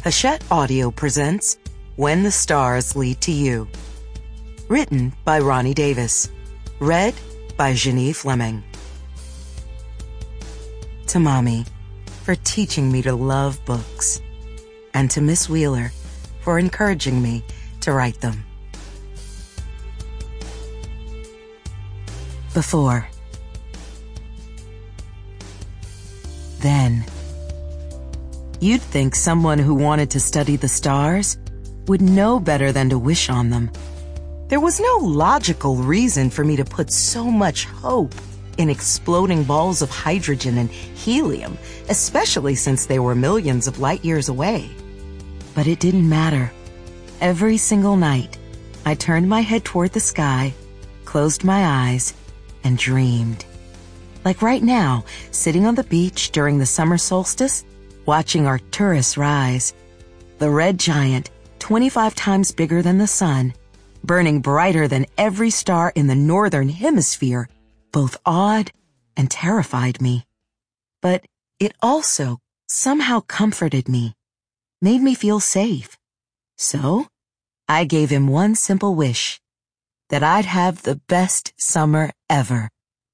Hachette Audio presents When the Stars Lead to You. Written by Ronnie Davis. Read by Jeannie Fleming. To Mommy, for teaching me to love books. And to Miss Wheeler, for encouraging me to write them. Before. Then. You'd think someone who wanted to study the stars would know better than to wish on them. There was no logical reason for me to put so much hope in exploding balls of hydrogen and helium, especially since they were millions of light years away. But it didn't matter. Every single night, I turned my head toward the sky, closed my eyes, and dreamed. Like right now, sitting on the beach during the summer solstice, watching Arcturus rise, the red giant, 25 times bigger than the sun, burning brighter than every star in the northern hemisphere, both awed and terrified me. But it also somehow comforted me, made me feel safe. So, I gave him one simple wish, that I'd have the best summer ever.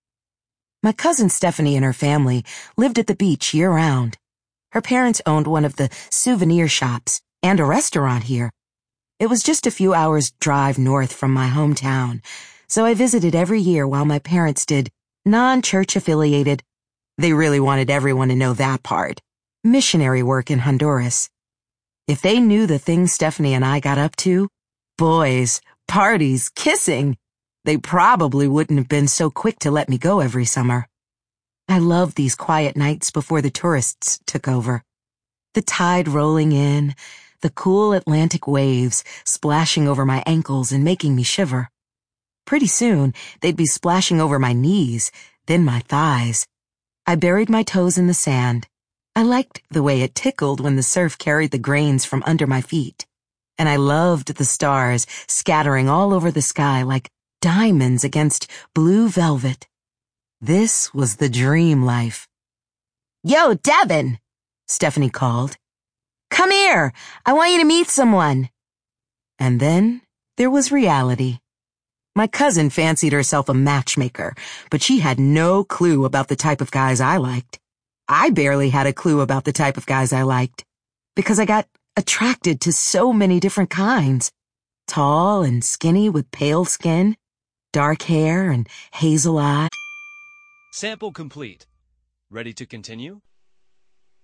My cousin Stephanie and her family lived at the beach year-round. Her parents owned one of the souvenir shops and a restaurant here. It was just a few hours' drive north from my hometown, so I visited every year while my parents did non-church affiliated, they really wanted everyone to know that part, missionary work in Honduras. If they knew the things Stephanie and I got up to, boys, parties, kissing, they probably wouldn't have been so quick to let me go every summer. I loved these quiet nights before the tourists took over. The tide rolling in, the cool Atlantic waves splashing over my ankles and making me shiver. Pretty soon, they'd be splashing over my knees, then my thighs. I buried my toes in the sand. I liked the way it tickled when the surf carried the grains from under my feet. And I loved the stars scattering all over the sky like diamonds against blue velvet. This was the dream life. "Yo, Devin," Stephanie called. "Come here. I want you to meet someone." And then there was reality. My cousin fancied herself a matchmaker, but she had no clue about the type of guys I liked. I barely had a clue about the type of guys I liked, because I got attracted to so many different kinds. Tall and skinny with pale skin, dark hair and hazel eyes. Sample complete. Ready to continue?